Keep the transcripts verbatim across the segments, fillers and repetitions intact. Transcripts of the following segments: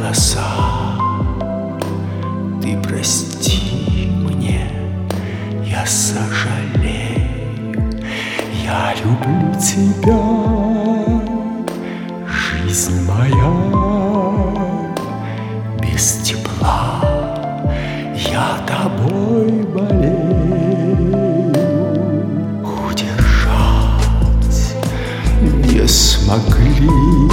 голоса. Ты прости мне, я сожалею, я люблю тебя, жизнь моя. Без тепла я тобой болею, удержать не смогли.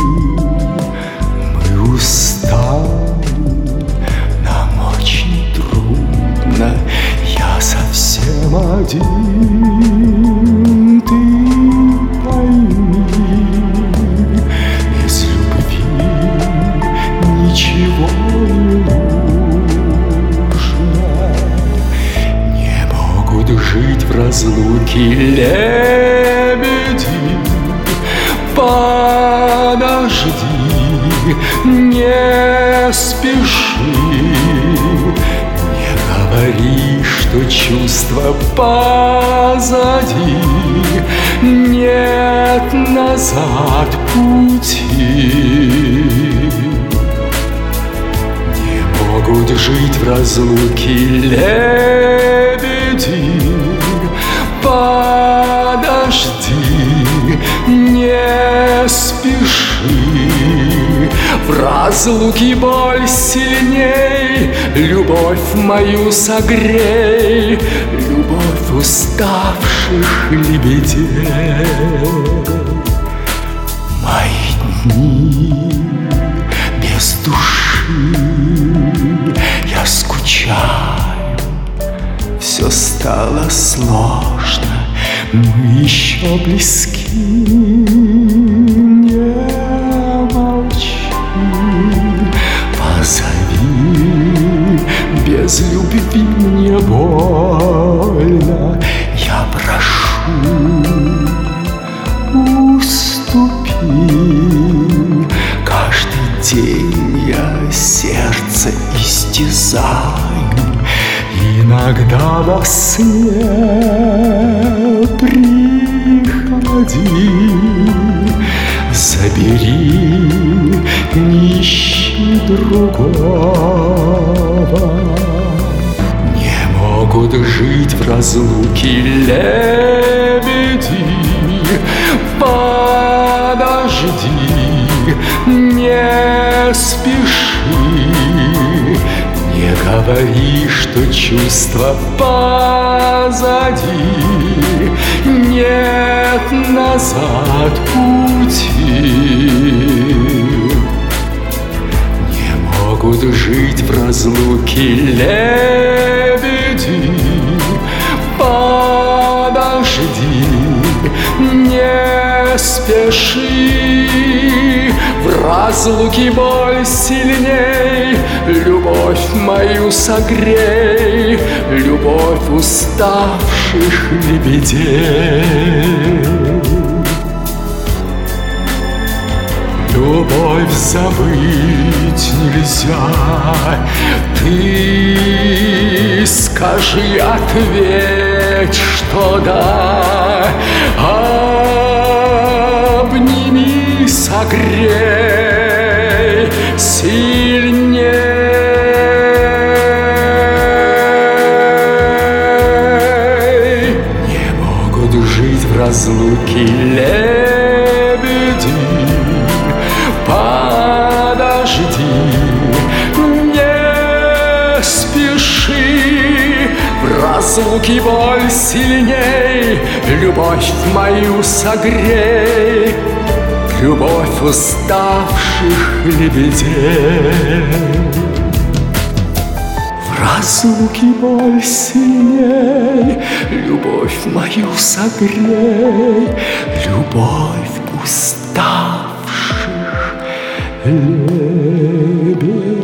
Мы устали, нам очень трудно, я совсем один. Ты пойми, без любви ничего не нужно. Не могут жить в разлуке лебеди. Подожди, не спеши, не говори, что чувства позади. Нет назад пути. Не могут жить в разлуке лебеди. Подожди, не спеши, в разлуке боль сильней. Любовь мою согрей, любовь уставших лебедей. Мои дни без души, я скучаю, все стало сложно, мы еще близки. Не молчи, позови, без любви мне больно. Я прошу, уступи. Каждый день я сердце истязаю. Иногда во сне приходи, забери, не ищи другого. Не могут жить в разлуке лебеди. Подожди, не спеши, не говори, что чувства позади. Нет назад пути. Не могут жить в разлуке лебеди. Подожди, не спеши, в разлуке боль сильней. Любовь мою согрей, любовь уставших лебедей. Любовь забыть нельзя. Ты скажи, ответь, что да. Обними, согрей сильней. Не могут жить в разлуке лебеди. Подожди, не спеши, в разлуке боль сильней. Любовь мою согрей, любовь уставших лебедей. В разлуке боль сильней, любовь мою согрей, любовь уставших лебедей.